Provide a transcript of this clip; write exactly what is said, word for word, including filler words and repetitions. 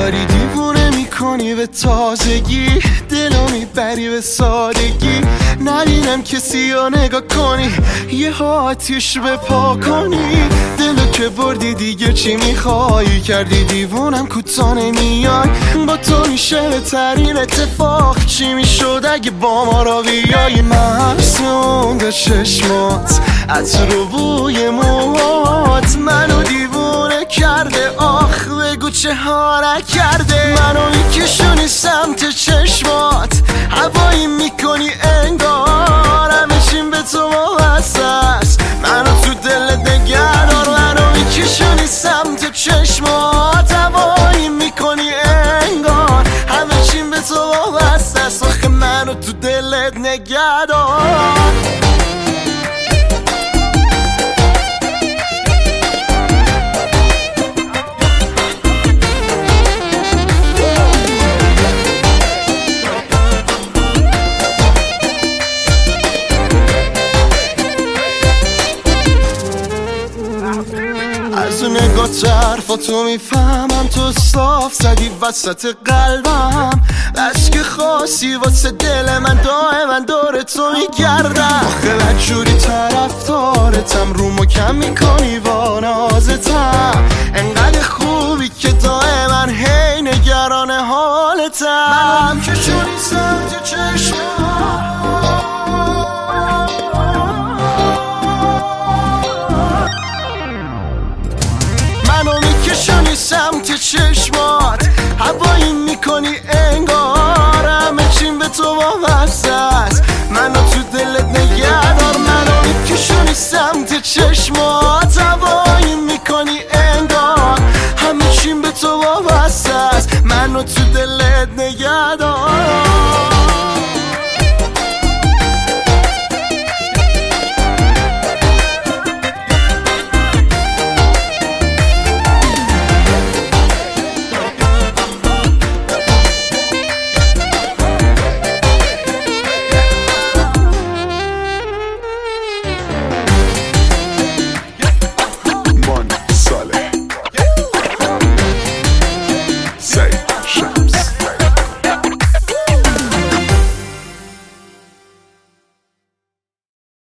داری دیوونه میکنی به تازگی، دلو میبری به سادگی. نبینم کسی رو نگاه کنی، یه آتیش بپا کنی. دلو که بردی دیگه چی میخوایی، کردی دیوونم کوتا نمیای. با تو میشه بهترین اتفاق، چی میشد اگه با ما را بیایی. محسون به چشمات، عطر و بوی موهات منو دیوونه کرده. آخ بگو چه حالت کرده. منو میکشونی سمت چشمات، هوایی میکنی انگار همه چیم به تو وابسته است. منو تو دلت نگه دار. منو میکشونی سمت چشمات، هوایی میکنی انگار همه چیم به تو وابسته است. آخه منو تو دلت نگه دار. از نگاه حرفاتو میفهمم، تو صاف زدی وسط قلبم. بس که خاصی واسه دل من، دائما دور تو میگردم. آخه بدجوری طرفدارتم، رومو کم میکنی با نازتم. انقدر خوبی که دائما هی نگران حالتم. منم که شونی سمت چشمم، منو میکشونی سمت چشمات، هوایی میکنی انگار همه چیم به تو وابسته است. منو تو دلت نگه دار. منو میکشونی سمت چشمات، هوایی میکنی انگار همه چیم به تو وابسته است. منو تو دلت